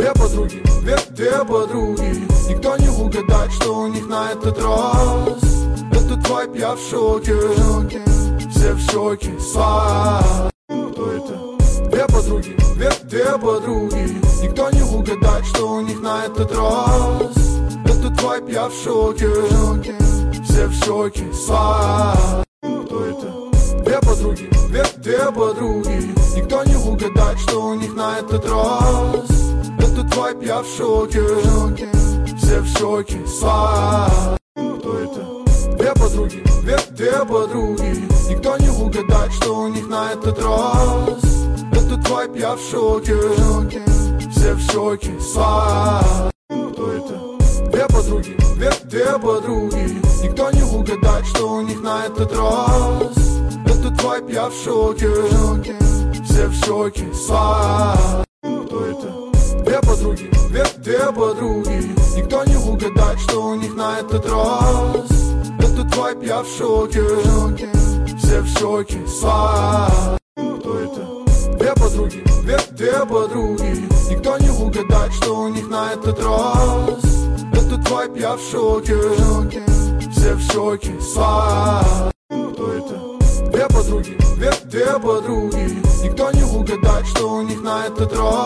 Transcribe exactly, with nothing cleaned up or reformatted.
Две подруги, две, две подруги. Никто не угадает, что у них на этот раз. Этот вайб, я в шоке. Все в шоке, слава. Кто это? Две подруги, две, две подруги. Никто не угадает, что у них на этот раз. Этот вайб, я в шоке. Все в шоке, слава. Кто это? Две подруги, две, две подруги. Никто не угадает, что у них на этот раз. Этот вайб, я в шоке. Все в шоке, слава. Кто это? Две подруги, две, две подруги. Никто не угадает, что у них на этот раз. Этот вайб, я в шоке. Все в шоке, слава. Кто это? Две подруги, две, две подруги. Никто не угадает, что у них на этот раз. Этот вайб, я в шоке. Все в шоке, слава. Кто это? Две подруги, две, две подруги. Никто не угадает, что у них на этот раз. Этот вайб, я в шоке. Все в шоке, слава. Кто это? Две подруги, две, две подруги. Никто не угадает, что у них на этот раз. Этот вайб, я в шоке. Все в шоке, слава. Кто это? Две подруги, две, две подруги. Никто не угадает, что у них на этот раз.